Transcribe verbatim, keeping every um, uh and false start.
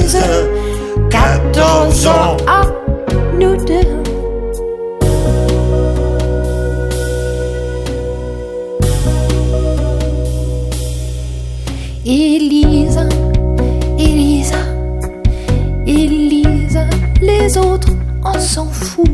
treize, quatorze ans à nous deux. Élisa, Élisa, Élisa, les autres on s'en fout.